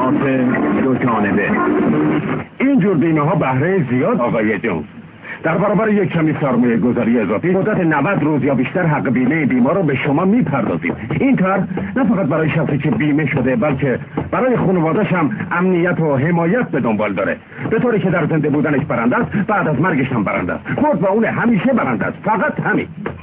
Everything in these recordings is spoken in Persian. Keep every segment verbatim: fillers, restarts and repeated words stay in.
ارتباط دو جانبه. اینجور بیمه ها بهره زیاد آقای جونز. در برابر یک کمی سرمایه گذاری اضافی مدت نود روز یا بیشتر حق بیمه بیمار رو به شما میپردازیم. این کار نه فقط برای شخصی که بیمه شده بلکه برای خانواده‌اش هم امنیت و حمایت به دنبال داره، به طوری که در زنده بودنش برنده است، بعد از مرگش هم برنده است. مرد با اون همیشه برنده است. فقط همین.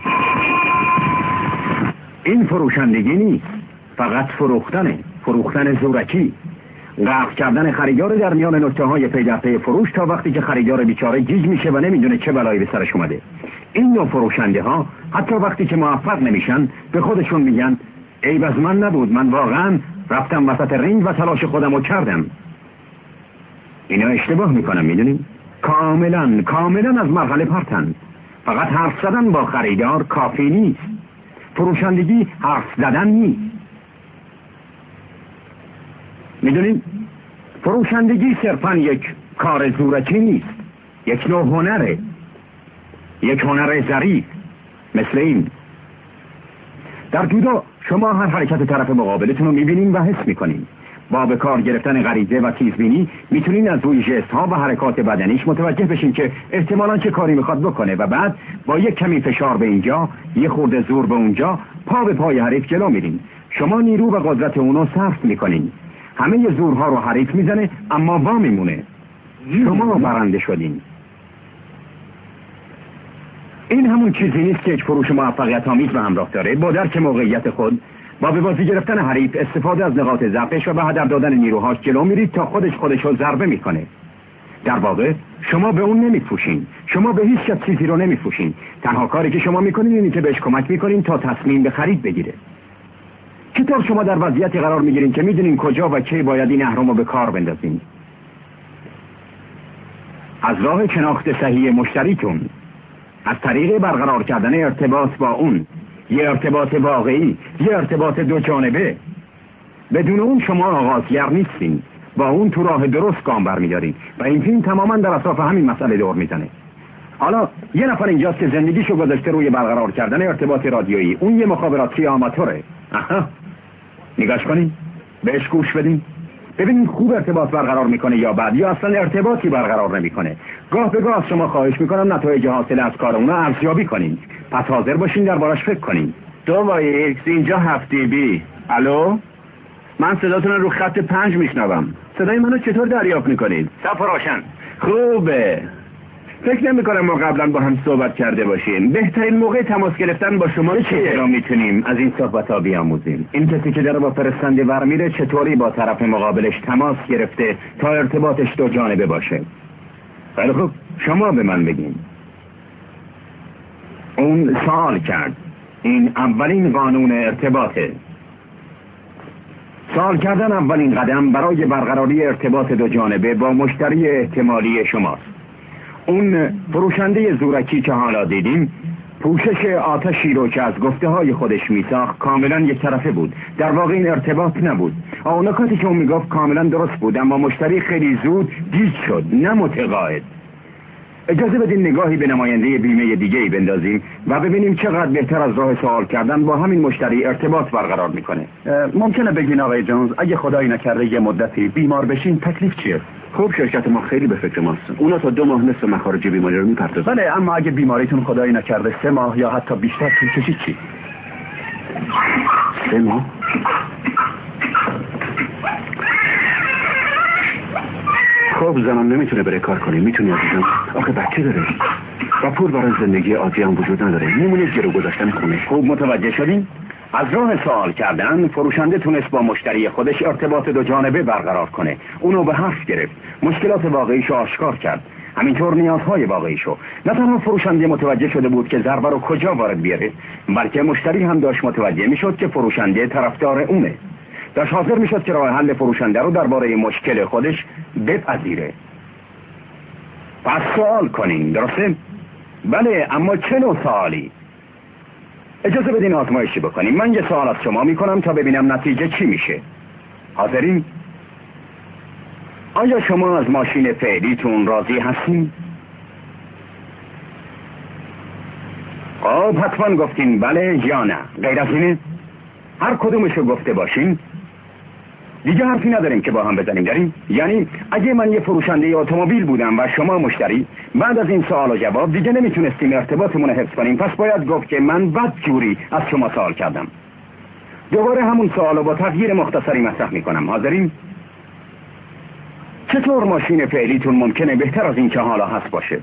این فروشندگی نیست، فقط فروختنه. فروختن زورکی، غرق کردن خریدار در میان نکته های پی در پی فروش تا وقتی که خریدار بیچاره گیج میشه و نمیدونه چه بلایی به سرش اومده. این نوع فروشنده ها حتی وقتی که موفق نمیشن به خودشون میگن عیب از من نبود، من واقعا رفتم وسط رینگ و تلاش خودم رو کردم. اینا اشتباه میکنم، میدونیم؟ کاملا کاملا از مرحله پرتن. فقط حرف زدن با خریدار کافی نیست. فروشندگی حرف زدن نیست. میدونین؟ فروشندگی صرفا یک کار زورکی نیست، یک نوع هنره، یک هنر ظریف. مثل این در جودو شما هر حرکت طرف مقابلتون رو میبینین و حس میکنین. با به کار گرفتن غریزه و تیزبینی میتونین از روی ژست ها و حرکات بدنیش متوجه بشین که احتمالاً چه کاری میخواد بکنه و بعد با یک کمی فشار به اینجا، یک خورده زور به اونجا، پا به پای حریف جلو میرین. شما نیرو و قدرت اونو صرف میکنین. همه زورها رو حریف میزنه اما وا میمونه. شما برنده شدین. این همون چیزی نیست که یک فروش موفقیت آمیز به همراه داره. با درک موقعیت خود، با به بازی گرفتن حریف، استفاده از نقاط ضعفش و به هدر دادن نیروهاش جلو میرید تا خودش خودش رو ضربه میکنه. در واقع شما به اون نمیفروشین. شما به هیچ کس چیزی رو نمیفروشین. تنها کاری که شما میکنین اینه که بهش کمک میکنین تا تصمیم به خرید بگیره. چطور شما در وضعیتی قرار میگیرین که میدونین کجا و کی باید این اهرم رو به کار بندازین؟ از راه شناخت صحیح مشتریتون، از طریق برقرار کردن ارتباط با اون، یه ارتباط واقعی، یه ارتباط دو جانبه. بدون اون شما آغازگر نیستین، با اون تو راه درست گام برمیدارین و این فیلم تماما در اطراف همین مسئله دور میزنه. حالا یه نفر اینجاست که زندگیشو گذاشته روی برقرار کردن ارتباط رادیویی. اون یه مخابراتی آماتوره. آها، نگاش کنین، بهش گوش بدین، ببینین خوب ارتباط برقرار میکنه یا بد، یا اصلا ارتباطی برقرار نمیکنه. گاه به گاه از شما خواهش میکنم نتایج حاصل از کار اونا ارزیابی کنین. پس حاضر باشین دربارش فکر کنین. دو وای ایکس اینجا هفتی بی. الو، من صداتون رو خط پنج میشنوم. صدای منو چطور دریافت میکنید؟ صف روشن. خوبه. فکر نمی کنم ما قبلا با هم صحبت کرده باشیم. بهترین موقع تماس گرفتن با شما چیه؟ چرا میتونیم از این صحبت ها بیاموزیم؟ این کسی که داره با فرستنده برمیره چطوری با طرف مقابلش تماس گرفته تا ارتباطش دو جانبه باشه؟ خیلی خوب، شما به من بگین. اون سوال کرد. این اولین قانون ارتباطه. سوال کردن اولین قدم برای برقراری ارتباط دو جانبه با مشتری احتمالی شماست. اون فروشنده زورکی که حالا دیدیم پوشش آتشی رو که از گفته های خودش میساخت کاملا یک طرفه بود. در واقع این ارتباط نبود. آن نکاتی که اون میگفت کاملا درست بود، اما مشتری خیلی زود گیج شد، نه متقاعد. اجازه بدین نگاهی به نماینده بیمه دیگه‌ای بندازیم و ببینیم چقدر بهتر از راه سوال کردن با همین مشتری ارتباط برقرار میکنه. ممکنه بگین آقای جونز اگه خدایی نکرده یه مدتی بیمار بشین تکلیف چیه؟ خوب، شرکت ما خیلی به فکر ماست. اونا تا دو ماه نصف مخارج بیماری رو میپردازن. بله، اما اگه بیماریتون خدایی نکرده سه ماه یا حتی بیشتر طول کشید چی؟ سه ماه؟ خب زنم نمیتونه بره کار کنه. میتونی عزیزم؟ آخه بچه داره و پول برای زندگی عادی هم وجود نداره. نمونه گرو گذاشتن خونه. خوب متوجه شدین؟ از راه سوال کردن فروشنده تونست با مشتری خودش ارتباط دو جانبه برقرار کنه. اونو به حرف گرفت، مشکلات واقعیشو آشکار کرد، همینطور نیازهای واقعیشو. نه تنها فروشنده متوجه شده بود که ضربه رو کجا وارد بیاره، بلکه مشتری هم داشت متوجه میشد که فروشنده طرفدار اونه. داشت حاضر میشد که راه حل فروشنده رو درباره مشکل خودش بپذیره. پس سوال کنین، درسته؟ بله، اما چه نوع سوالی؟ اجازه بدین آزمایشی بکنیم. من یه سوال از شما میکنم تا ببینم نتیجه چی میشه. حاضرین؟ آیا شما از ماشین فعلیتون راضی هستین؟ خب حتما گفتین بله یا نه. غیر از اینه؟ هر کدومشو گفته باشین دیگه حرفی نداریم که با هم بزنیم داریم. یعنی اگه من یه فروشنده اتومبیل بودم و شما مشتری، بعد از این سوال و جواب دیگه نمیتونستیم ارتباطمون رو حفظ کنیم، پس باید گفت که من بدجوری از شما سوال کردم. دوباره همون سوالو با تغییر مختصری مطرح میکنم. حاضرین؟ چطور ماشین فعلیتون ممکنه بهتر از این که حالا هست باشه؟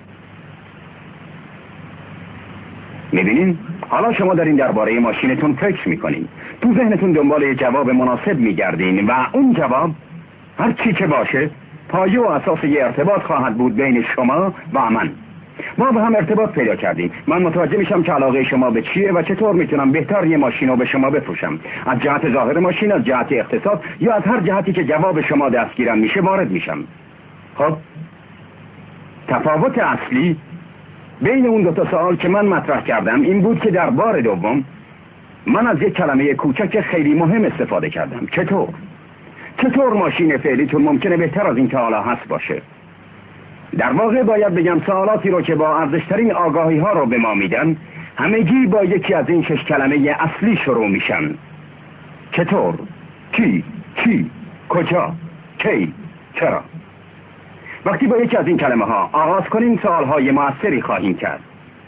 میبینین؟ حالا شما دارین درباره ماشینتون فکر میکنین، تو ذهنتون دنبال یه جواب مناسب میگردین و اون جواب هر چی که باشه پایه و اساس یه ارتباط خواهد بود بین شما و من. ما به هم ارتباط پیدا کردیم. من متوجه میشم که علاقه شما به چیه و چطور میتونم بهتر یه ماشین رو به شما بفروشم. از جهت ظاهر ماشین، از جهت اقتصاد یا از هر جهتی که جواب شما دستگیرم میشه وارد میشم. خب تفاوت اصلی بین اون دو تا سوال که من مطرح کردم این بود که در بار دوم من از یک کلمه کوچک خیلی مهم استفاده کردم. چطور؟ چطور ماشین فعلیتون ممکنه بهتر از این که حالا هست باشه؟ در واقع باید بگم سوالاتی رو که با ارزشترین آگاهی ها رو به ما میدن همگی با یکی از این شش کلمه اصلی شروع میشن. چطور؟ کی؟ چی؟ کجا؟ کی؟ چرا؟ وقتی با یکی از این کلمه ها آغاز کنیم سوال های مؤثری خواهیم کرد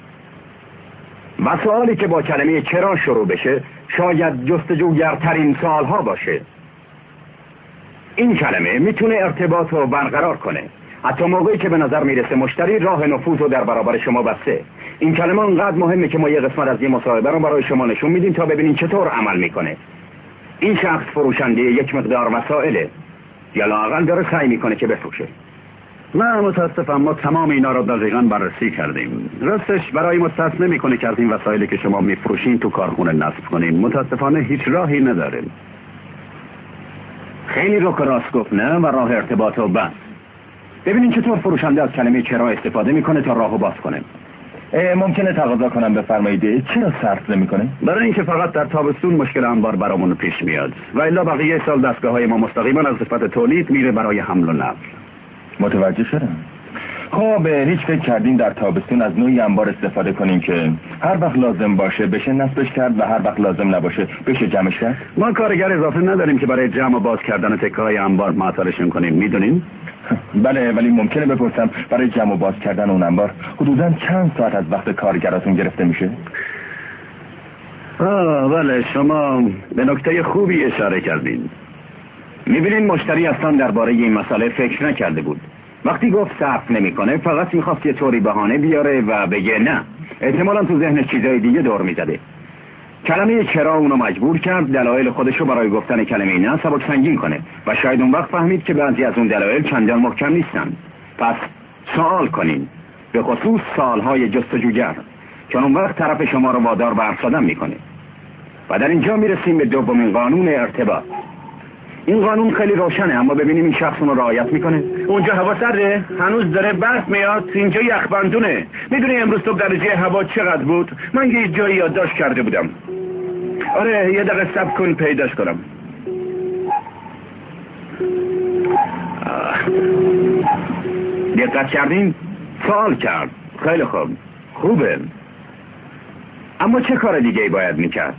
و سوالی که با کلمه چرا شروع بشه شاید جستجوگرترین سوال ها باشه. این کلمه میتونه ارتباط رو برقرار کنه، حتی موقعی که به نظر میرسه مشتری راه نفوذ رو در برابر شما بسته. این کلمه انقدر مهمه که ما یه قسمت از یه مصاحبه رو برای شما نشون میدیم تا ببینین چطور عمل میکنه. این شخص فروشنده یک مقدار وسائله یا لااقل داره سعی میکنه که بفروشه. نه متاسفم، ما تمام اینا رو دقیقاً بررسی کردیم. راستش برای مستثنا نمیکنه که از این وسایلی که شما میفروشین تو کارخونه نصب کنین. متاسفانه هیچ راهی نداریم. خیلی رو که راست گفت نه و راه ارتباط و بس. ببینین چطور فروشنده از کلمه چرا استفاده میکنه تا راهو باز کنه. ممکنه تقاضا کنم بفرمایید چرا صرف نمیکنه؟ برای اینکه فقط در تابستون مشکل انبار برامون پیش میاد و الا بقیه سال دستگاه های ما مستقیما از صفت تولید میره برای حمل و نقل. متوجه شدم. خب هیچ فکر کردین در تابستون از نوعی انبار استفاده کنیم که هر وقت لازم باشه بشه نصبش کرد و هر وقت لازم نباشه بشه جمعش کرد؟ ما کارگر اضافه نداریم که برای جمع و باز کردن تکه های انبار معطلشون کنیم، میدونین؟ بله، ولی ممکنه بپرسم برای جمع و باز کردن اون انبار حدوداً چند ساعت از وقت کارگراتون گرفته میشه؟ آه بله، شما به نکته خوبی اشاره کردین. میبینین مشتری اصلا درباره این مسئله فکر نکرده بود. وقتی گفت صرف نمیکنه فقط میخواست یه طوری بهانه بیاره و بگه نه. احتمالاً تو ذهنش چیزای دیگه دور میزده. کلمه چرا اونو مجبور کرد دلایل خودشو برای گفتن کلمه نه سبک سنگین کنه و شاید اون وقت فهمید که بعضی از اون دلایل چندان محکم نیستن. پس سوال کنین، به خصوص سوالهای جستجوگر، چون اون وقت طرف شما رو وادار به حرف زدن میکنه. و در اینجا میرسیم به دومین قانون ارتباط. این قانون خیلی روشنه، اما ببینیم این شخص اون رو رعایت میکنه. اونجا هوا سرده، هنوز داره برف میاد، اینجا یخبندونه. میدونی امروز صبح درجه هوا چقدر بود؟ من یه جایی یادداشت کرده بودم. آره یه دقیقه صبر کن پیداش کنم. دقت کردین؟ سوال کرد. خیلی خوب، خوبه. اما چه کار دیگه ای باید میکرد؟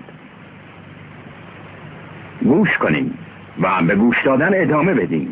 گوش کنیم و به گوش دادن ادامه بدیم.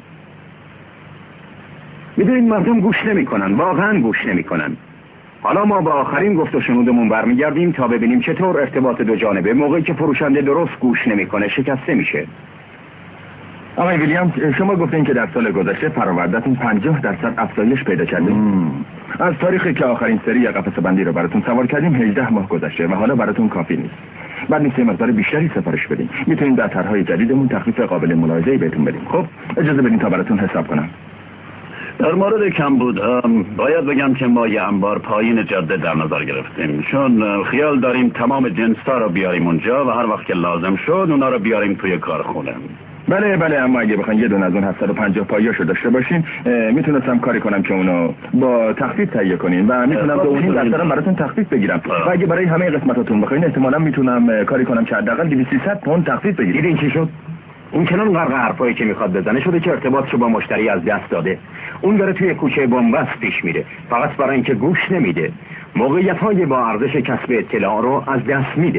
میدونین مردم گوش نمی کنن، واقعا گوش نمی کنن. حالا ما با آخرین گفت و شنودمون برمیگردیم تا ببینیم چطور ارتباط دو جانبه موقعی که فروشنده درست گوش نمیکنه شکسته میشه. آقای ویلیام، شما گفتین که در سال گذشته فرآورده‌تون پنجاه درصد افزایش پیدا کرده. از تاریخی که آخرین سری قفسه بندی رو براتون سوار کردیم هجده ماه گذشته و حالا براتون کافی نیست. بعد نیست مقدار بیشتری سفارش بدیم. میتونیم در طرح‌های جدیدمون تخفیف قابل ملاحظه‌ای بهتون بدیم. خب اجازه بدین تا براتون حساب کنم. در مورد کمبودها باید بگم که ما یه انبار پایین جاده در نظر گرفتیم، چون خیال داریم تمام جنس‌ها رو بیاریم اونجا و هر وقت که لازم شد اونا رو بیاریم توی کارخونه. بله بله، اما اگه بخواید یه دونه از اون هفتصد و پنجاه پایه‌شو داشته باشین میتونستم کاری کنم که اونو با تخفیف تهیه کنین و میتونم دویست درصد براتون تخفیف بگیرم. و اگه برای همه قسمتاتون بخواین احتمالاً میتونم کاری کنم که حداقل دویست سیصد پوند تخفیف بگیرید. دیدین چی شد؟ اون چنان غرق حرفایی که میخواد بزنه شده که ارتباطشو با مشتری از دست داده. اون داره توی کوچه بنبست پیش میره فقط برای اینکه گوش نمیده. موقعیت‌های با ارزش کسب اطلاع رو از دست میده.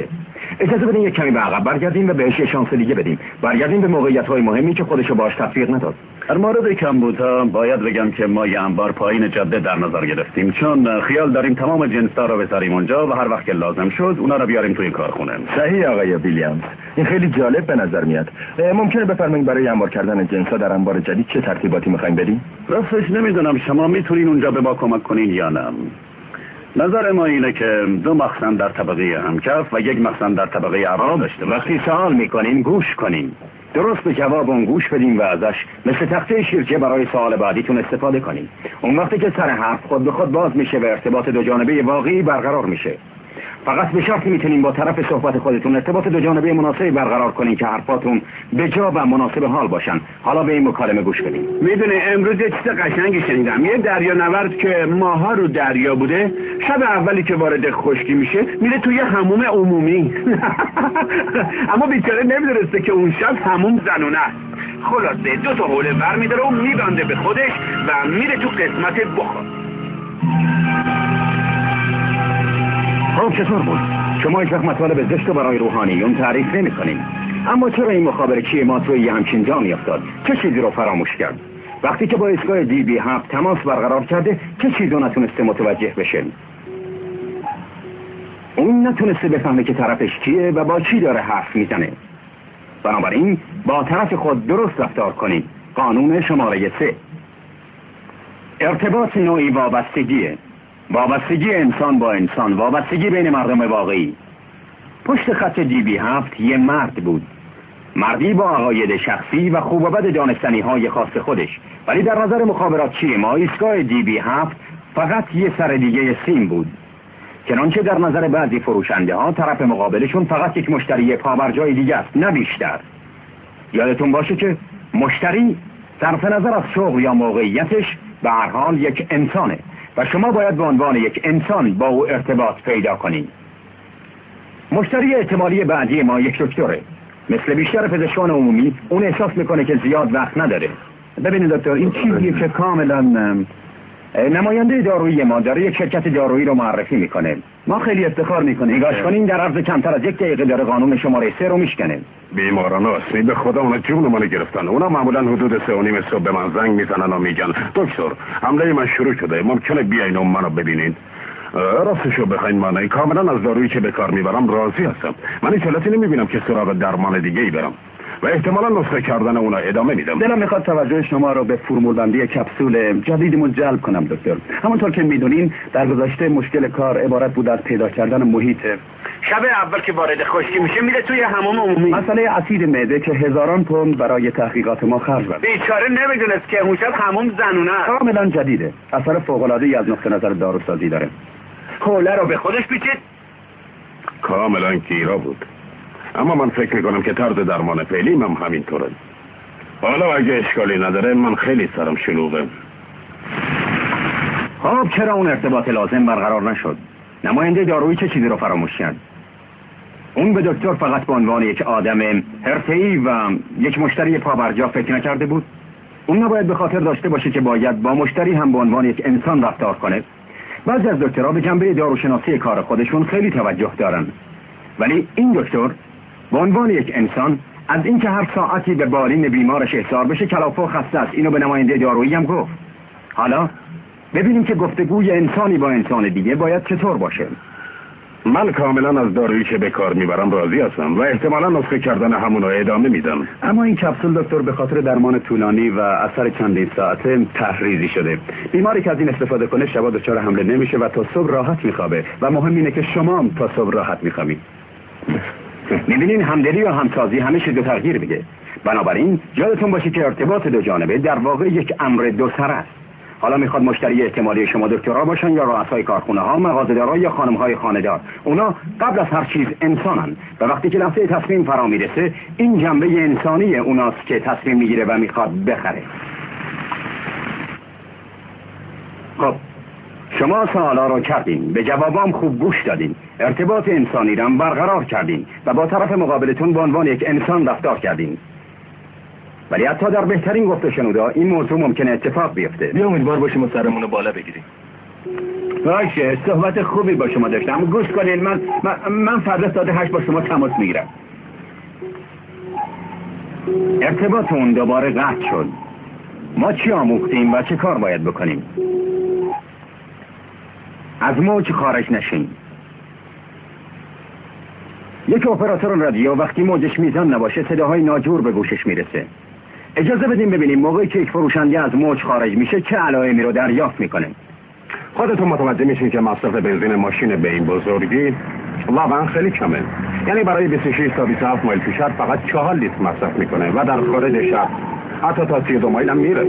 اجازه بدین یک کمی به عقب برگردیم و بهش شانس دیگه بدیم. برگردیم به موقعیت‌های مهمی که خودشو باهاش تطبیق نداد. در مورد کمبودها باید بگم که ما یه انبار پایین جاده در نظر گرفتیم، چون خیال داریم تمام جنس‌ها رو بذاریم اونجا و هر وقت که لازم شد اونا رو بیاریم توی کارخونه. صحیح آقای ویلیامز، این خیلی جالب به نظر میاد. ممکنه بفرمایید برای انبار کردن جنس‌ها در انبار جدید چه ترتیباتی می‌خواید بدین؟ راستش نمیدونم شما میتونین اونجا به ما کمک کنین یا نه. نظر ما اینه که دو مخزن در طبقه همکف و یک مخزن در طبقه اول داشته باشیم. وقتی سوال میکنین گوش کنین، درست به جواب اون گوش بدین و ازش مثل تخته شیرچه برای سوال بعدیتون استفاده کنین. اون وقتی که سر حرف خود به خود باز میشه و ارتباط دو جانبه واقعی برقرار میشه. فقط به شرطی میتونین با طرف صحبت خودتون ارتباط دو جانبه مناسبی برقرار کنین که حرفاتون به جا و مناسب حال باشن. حالا به این مکالمه گوش بدین. میدونه امروز یه چیز قشنگی شنیدم. یه دریانورد که ماها رو دریا بوده، شب اولی که وارد خشکی میشه میره توی حموم عمومی. اما بیچاره نمیدونسته که اون شب حموم زنونه است. خلاصه دو تا حوله ور میداره و میبنده به خودش و میره تو قسمت بخار. خب چطور بود؟ شما هیچ وقت مطالب زشت برای روحانیون تعریف نمی کنین. اما چرا این مخابره‌چی ما توی یه همچین جا میافتاد؟ چه چیزی رو فراموش کرد؟ وقتی که با ایستگاه دی بی هفت تماس برقرار کرده چه چیزی رو نتونسته متوجه بشه؟ اون نتونسته بفهمه که طرفش کیه و با چی داره حرف میزنه. بنابراین با طرف خود درست رفتار کنید. قانون شماره سه. ارتباط نوعی وابستگیه. وابستگی انسان با انسان، وابستگی بین مردم واقعی. پشت خط دی بی هفت یه مرد بود، مردی با عقاید شخصی و خوب و بد دانستنی های خاص خودش، ولی در نظر مخابراتچی ما ایستگاه دی بی هفت فقط یه سر دیگه سیم بود. چنانچه در نظر بعضی فروشنده ها طرف مقابلشون فقط یک مشتری پابرجای دیگه است، نه بیشتر. یادتون باشه که مشتری صرف نظر از شغل یا موقعیتش به هر حال یک انسانه و شما باید به عنوان یک انسان با او ارتباط پیدا کنید. مشتری احتمالی بعدی ما یک دکتره. مثل بیشتر پزشکان عمومی اون احساس میکنه که زیاد وقت نداره. ببینید دکتر، این چیزیه که کاملا نماینده دارویی ما داره یک شرکت دارویی رو معرفی میکنه. ما خیلی افتخار میکنیم. نگاش کنین در عرض کمتر از یک دقیقه داره قانون شماره سه رو میشکنه. بیماران آسمی به خدا اونا جون منو گرفتن. اونا معمولا حدود سه و نیم صبح به من زنگ میزنن و میگن دکتر حمله من شروع شده، ممکنه بیاین و منو ببینین. راستشو بخواین من کاملا از دارویی که به کار میبرم راضی هستم. من هیچ علتی نمیبینم که سراغ درمان دیگه ای برم و احتمالا نسخه کردن اونا ادامه میدم. دلم میخواد توجه شما رو به فرمول بندی کپسول جدیدمون جلب کنم دکتر. همونطور که میدونین در گذشته مشکل کار عبارت بود از پیدا کردن محیط. شب اول که وارد خشکی میشه میره توی حمام عمومی. مسئله اسید معده که هزاران پوند برای تحقیقات ما خرج برد. بیچاره نمیدونست که اون شب حمام زنونه است. کاملا جدیده. اثر فوق العاده ای از نقطه نظر داروسازی داره. حوله رو به خودش پیچید. کاملا گیرا بود. اما من فکر میکنم که طرز درمان فعلی من همینطوره. حالا اگه اشکالی نداره من خیلی سرم شلوغه. خب چرا اون ارتباط لازم برقرار نشد؟ نماینده دارویی چه چیزی رو فراموش کرد؟ اون به دکتر فقط به عنوان یک آدم حرفه‌ای و یک مشتری پابرجا فکر نکرده بود؟ اون نباید به خاطر داشته باشه که باید با مشتری هم به عنوان یک انسان رفتار کنه. بعضی از دکترها به جنبه داروشناسی کار خودشون خیلی توجه دارن، ولی این دکتر به عنوان یک انسان از اینکه هر ساعتی به بالین بیمارش احضار بشه کلافه و خسته است، اینو به نماینده دارویی هم گفت. حالا ببینیم که گفتگوی انسانی با انسان دیگه باید چطور باشه. من کاملا از دارویی که به کار میبرم راضی هستم و احتمالا نسخه کردن همون رو ادامه میدم. اما این کپسول دکتر به خاطر درمان طولانی و اثر چندین ساعته تحریزی شده. بیماری که از این استفاده کنه شبا دچار حمله نمیشه و تا صبح راحت میخوابه و مهم اینه که شما هم تا صبح راحت میخوابید. میبینین همدلی و همسازی همیشه دو تغییر میده. بنابراین یادتون باشه که ارتباط دو جانبه در واقع یک امر دو سر است. حالا میخواد مشتری احتمالی شما دکترها باشن یا رؤسای کارخونه ها، مغازه‌دارا یا خانم های خانه‌دار. اونا قبل از هر چیز انسانن و وقتی که لحظه تصمیم فرا میرسه این جنبه انسانی اوناست که تصمیم میگیره و میخواد بخره. خب شما سوالا رو کردین، به جوابام خوب گوش دادین، ارتباط انسانی رو برقرار کردین و با طرف مقابلتون به عنوان یک انسان رفتار کردین. ولی حتی در بهترین گفت و شنودا این موضوع ممکنه اتفاق بیفته. بیا امیدوار باشیم و سرمون رو بالا بگیریم. باشه، صحبت خوبی با شما داشتم. گوش کنین، من من, من فردا ساعت هشت با شما تماس میگیرم. ارتباطمون دوباره قطع شد. ما چی آموختیم و چه کار باید بکنیم؟ از موج خارج نشین. یک اپراتور رادیو وقتی موجش میزان نباشه صداهای ناجور به گوشش میرسه. اجازه بدیم ببینیم موقعی که یک فروشنده از موج خارج میشه چه علائمی رو دریافت میکنه. خودتون متوجه میشین که مصرف بنزین ماشین به این بزرگی واقعا خیلی کمه. یعنی برای بیست و شش تا بیست و هفت مایل تو شهر فقط چهار لیتر مصرف میکنه و در خارج شهر حتی تا سی و دو مایل هم میره.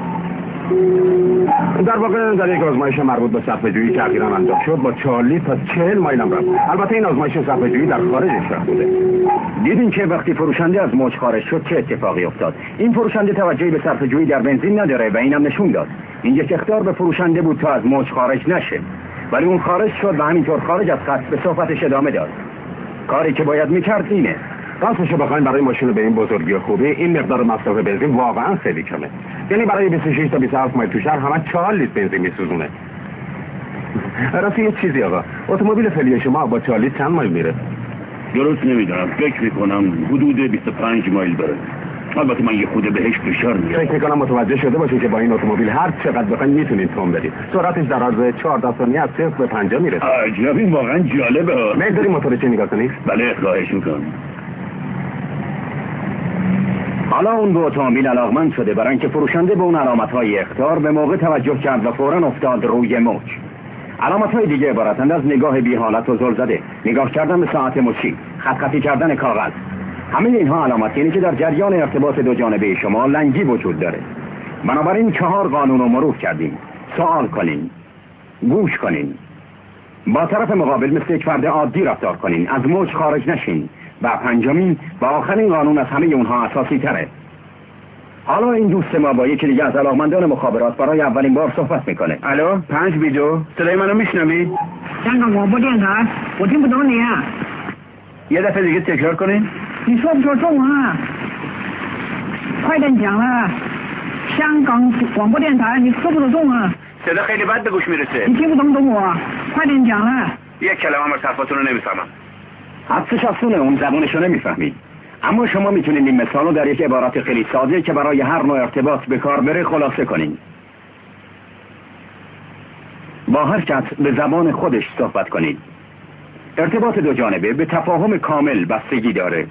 در واقع در یک آزمایش مربوط به صرفه‌جویی که اخیراً انجام شد با چهار لیتر تا چهل مایل هم رفت. البته این آزمایش صرفه‌جویی در خارج شهر بوده. دیدین که وقتی فروشنده از موج خارج شد چه اتفاقی افتاد؟ این فروشنده توجهی به صرفه‌جویی در بنزین نداره و اینم نشون داد. این یک اخطار به فروشنده بود تا از موج خارج نشه. ولی اون خارج شد و همینطور خارج از خط به صحبتش ادامه داد. کاری که باید میکرد اینه. راستشو بخواین برای ماشین به این بزرگی و خوبی این مقدار مصرف بنزین واقعا خیلی کمه. یعنی برای بیست و شش تا بیست و هفت مایل تو شهر همه چهار لیتر بنزین میسوزونه. راستی یه چیزی آقا، اتومبیل فعلی شما با چهار لیتر چند مایل میره؟ درست نمیدونم، فکر میکنم حدود بیست و پنج مایل بره. البته من یه خود بهش فشار میارم. فکر میکنم متوجه شده باشید که با این اتومبیل هر چقدر بخواید میتونید تون برید. سرعتش در عرض چهارده ثانیه از صفر به پنجاه میرسه. عجب، این واقعا جالبه. میذاری موتور چه نگاه کنید؟ بله، خواهش میکنم. حالا اون به اتومبیل علاقمند شده برای اینکه فروشنده به اون علامت‌های اخطار به موقع توجه کرد و فوراً افتاد روی موج. علامت‌های دیگه عبارتند از نگاه بی حالت و زل زده، نگاه کردن به ساعت مچی، خط خطی کردن کاغذ. همه اینها علامت یعنی که در جریان ارتباط دو جانبه شما لنگی وجود داره. بنابراین چهار قانون رو مرور کردیم. سوال کنین، گوش کنین، با طرف مقابل مثل یک فرد عادی رفتار کنین، از موج خارج نشین و پنجمین و آخرین قانون از همه اونها اساسی تره. حالا این دوست ما با یکی دیگه از علاقمندان مخابرات برای اولین بار صحبت میکنه. الو، پنج بیدو، صدای منو میشنوید؟ 香港广播电台，我听不懂你啊！ یه دفعه دیگه تکرار کنین. 你说不说中啊？快点讲了，香港广播电台，你说不说中啊？ صدا خیلی بد به گوش میرسه. 你听不懂懂我？快点讲了。 یک کلمه هم از حرفاتون رو نمیفهمم. حدسش افسونه، اون زبونشو نمیفهمید. اما شما میتونید این مثال رو در یک عبارت خیلی ساده که برای هر نوع ارتباط به کار بره خلاصه کنین. با هر کس به زبان خودش صحبت کنید. ارتباط دو جانبه به تفاهم کامل بستگی داره.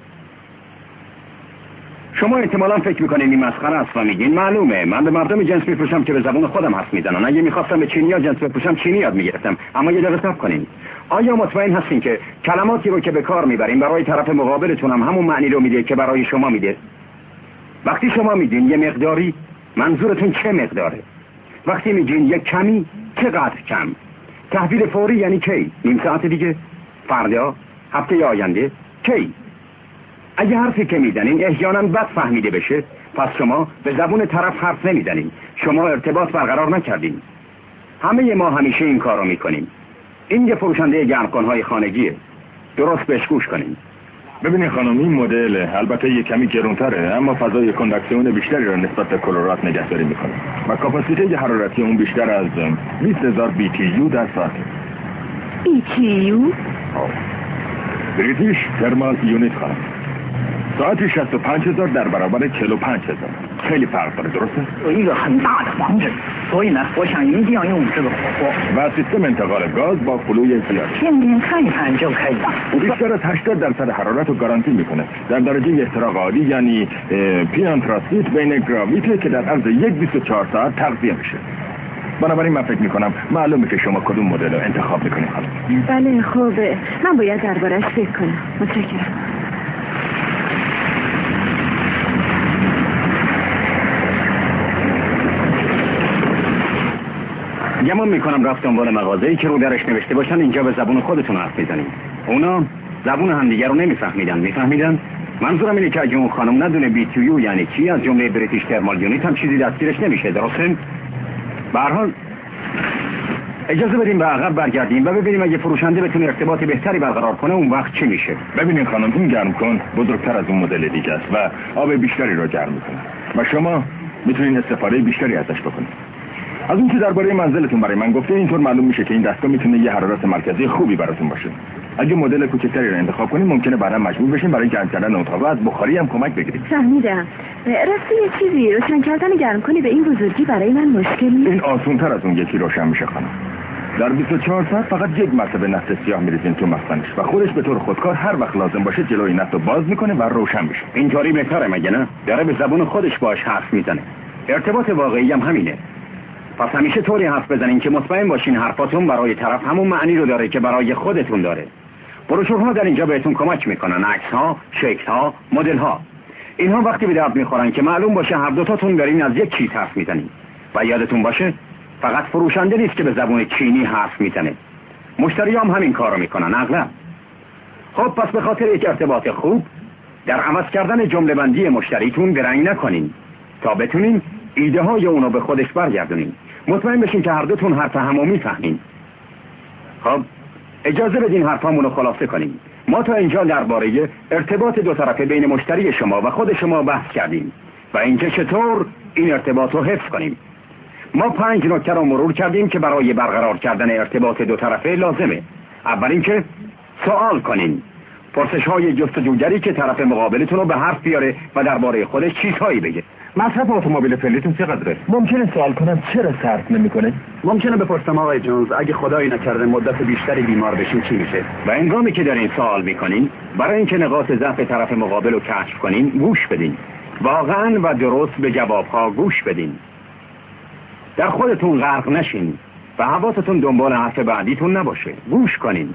شما احتمالا فکر میکنین این مسخره است و میگین معلومه، من به مردم جنس میفروشم که به زبان خودم حرف میزنن. اگه میخواستم به چینی‌ها جنس بفروشم چینی یاد میگرفتم. اما یه دقیقه صبر کنین. آیا مطمئن هستین که کلماتی رو که به کار میبرین برای طرف مقابلتون هم همون معنی رو میده که برای شما میده؟ وقتی شما میگین یه مقداری، منظورتون چه مقداره؟ وقتی میگین یک کمی، چقدر کم؟ تحویل فوری یعنی کی؟ نیم ساعت دیگه؟ فردا؟ هفته آینده؟ کی؟ اگه حرفی که میزنین احیانا بد فهمیده بشه، پس شما به زبون طرف حرف نمیزنین. شما ارتباط برقرار نکردین. همه ما همیشه این کار رو میکنیم. این یه فروشنده گرمکنهای خانگیه. درست بهش گوش کنین. ببینید خانم، این مدل البته یه کمی گرونتره اما فضای کندکسیون بیشتری رو نسبت به کلورات نگهداری میکنه و کاپاسیته حرارتی اون بیشتر از بیست هزار بی تی یو در ساعت. بی تی یو؟ بریتیش ترمال یونیت خانم. ساعتی شصت و پنج هزار در برابر چهل و پنج هزار. خیلی فرق داره، درسته؟ 有一个很大的房子，所以呢，我想一定要用这个火锅。 و سیستم انتقال گاز با فلوی زیاد. 天天看一看就可以了。 بیشتر از هشتاد درصد حرارت رو گارانتی میکنه. در درجه احتراق عالی یعنی پیان ترانسیت بین گراویته که در عرض یک بیست و چهار ساعت تغذیه میشه. بنابراین من فکر میکنم معلومه که شما کدوم مدل رو انتخاب میکنید خانم. بله خوبه، من باید دربارش فکر کنم. متشکرم. گمان میکنم رفت دنبال مغازه‌ای که رو درش نوشته باشن اینجا به زبون خودتون حرف میزنین. اونا زبون همدیگه رو نمیفهمیدن. میفهمیدن؟ منظورم اینه که اگه اون خانم ندونه بی تی یو یعنی چی، از جمله بریتیش ترمال یونیت هم چیزی دستگیرش نمیشه. درسته؟ به هر حال اجازه بدیم به عقب برگردیم و ببینیم اگه فروشنده بتونه ارتباط بهتری برقرار کنه اون وقت چی میشه. ببینید خانم، این گرم کن بزرگتر از اون مدل دیگه است و آب بیشتری رو گرم میکنه و شما میتونید استفاده بیشتری ازش بکنید. از اون که درباره منزلتون برای من گفته، اینطور معلوم میشه که این دستگاه میتونه یه حرارت مرکزی خوبی براتون باشه. اگه مدل کوچکتری رو انتخاب کنیم ممکنه بعدا مجبور بشیم برای گرم کردن اتاق از بخاری هم کمک بگیریم. فهمیدم. راستی یه چیزی روشن کردن گرم کنی به این بزرگی برای من مشکل نیست. این آسان‌تر از اون یکی روشن میشه خانم. در بیست و چهار ساعت فقط یک مرتبه نفت سیاه میریزین تو مخزنش و خودش به طور خودکار هر وقت لازم باشه جلوی نفت رو باز میکنه و روشن میشه. اینطوری بهتره مگه نه؟ داره به زبون خودش باش حرف میزنه. ارتباط واقعی هم همینه. پس همیشه طوری حرف بزنین که مطمئن باشین حرفاتون برای طرف همون معنی رو داره که برای خودتون داره. بروشورها در اینجا بهتون کمک میکنن، عکس‌ها، شکل‌ها، مدل‌ها. اینها وقتی به درد میخورن که معلوم باشه هر دوتاتون دارین از یک چیز حرف میزنین. و یادتون باشه فقط فروشنده نیست که به زبون چینی حرف میزنه. مشتری هم همین کارو میکنن اغلب. خب پس به خاطر یک ارتباط خوب در عوض کردن جمله بندی مشتریتون درنگ نکنین تا بتونین ایده های اونو به خودش برگردونین. مطمئن بشین که هر دوتون حرف همو میفهمین. خب اجازه بدین حرفامونو خلاصه کنیم. ما تا اینجا درباره ارتباط دو طرفه بین مشتری شما و خود شما بحث کردیم و اینکه چطور این ارتباط رو حفظ کنیم. ما پنج نکته رو مرور کردیم که برای برقرار کردن ارتباط دو طرفه لازمه. اول اینکه سوال کنین، پرسش های جستجوگری که طرف مقابلتون رو به حرف بیاره و درباره خودش چیزهایی بگه. مصرف اتومبیل فعلیتون چقدره؟ ممکنه سوال کنم چرا صرف نمیکنه؟ ممکنه بپرسم آقای جونز اگه خدایی نکرده مدت بیشتری بیمار بشین چی میشه؟ و هنگامی که دارین سوال میکنین برای اینکه نقاط ضعف طرف مقابل رو کشف کنین گوش بدین. واقعا و درست به جوابها گوش بدین. در خودتون غرق نشین و حواستون دنبال حرف بعدیتون نباشه. گوش کنین.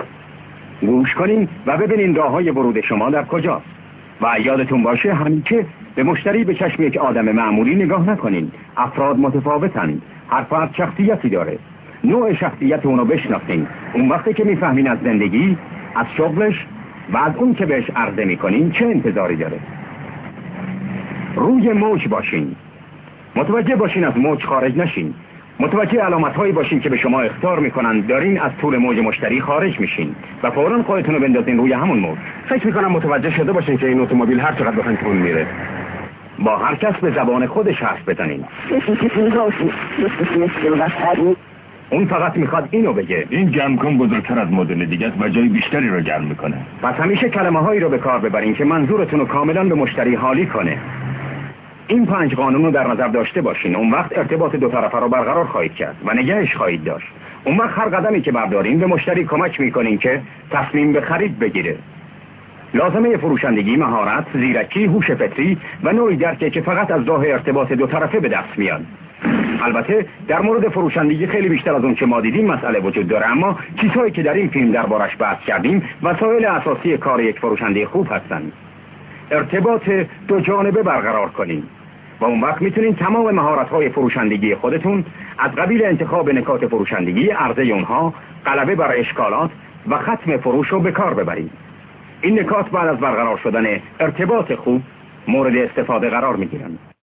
گوش کنین و ببینین راههای ورود شما در کجاست. و یادتون باشه همین که به مشتری به چشم یک آدم معمولی نگاه نکنین. افراد متفاوتن. هر فرد شخصیتی داره. نوع شخصیت اونو بشناسین. اون وقتی که میفهمین از زندگی، از شغلش و از اون که بهش عرضه میکنین چه انتظاری داره. روی موج باشین. متوجه باشین از موج خارج نشین. متوجه علامت هایی باشین که به شما اخطار میکنن دارین از طول موج مشتری خارج میشین و فوراً خودتون رو بندازین روی همون موج. فکر میکنم متوجه شده باشین که این اتومبیل هر چقدر بخواین تون میره. با هر کس به زبان خودش حرف بزنین. اون فقط میخواد اینو بگه. این گرم کن بزرگتر از مدل دیگه است و جای بیشتری رو گرم میکنه. پس همیشه کلمه هایی رو به کار ببرین که منظورتون رو کاملا به مشتری حالی کنه. این پنج قانون رو در نظر داشته باشین. اون وقت ارتباط دو طرفه رو برقرار خواهید کرد و نگهش خواهید داشت. اون وقت هر قدمی که بردارین به مشتری کمک میکنین که تصمیم به خرید بگیره. لازمه فروشندگی مهارت، زیرکی، هوش فطری و نوعی درکه که فقط از راه ارتباط دو طرفه به دست میاد. البته در مورد فروشندگی خیلی بیشتر از اون که ما دیدیم مسئله وجود داره، اما چیزهایی که در این فیلم دربارش بحث کردیم وسایل اساسی کار یک فروشنده خوب هستند. ارتباط دو جانبه برقرار کنین و اون وقت میتونین تمام مهارت‌های فروشندگی خودتون از قبیل انتخاب نکات فروشندگی، عرضه اونها، غلبه بر اشکالات و ختم فروش رو به کار ببرید. این نکات بعد از برقرار شدن ارتباط خوب مورد استفاده قرار میگیرن.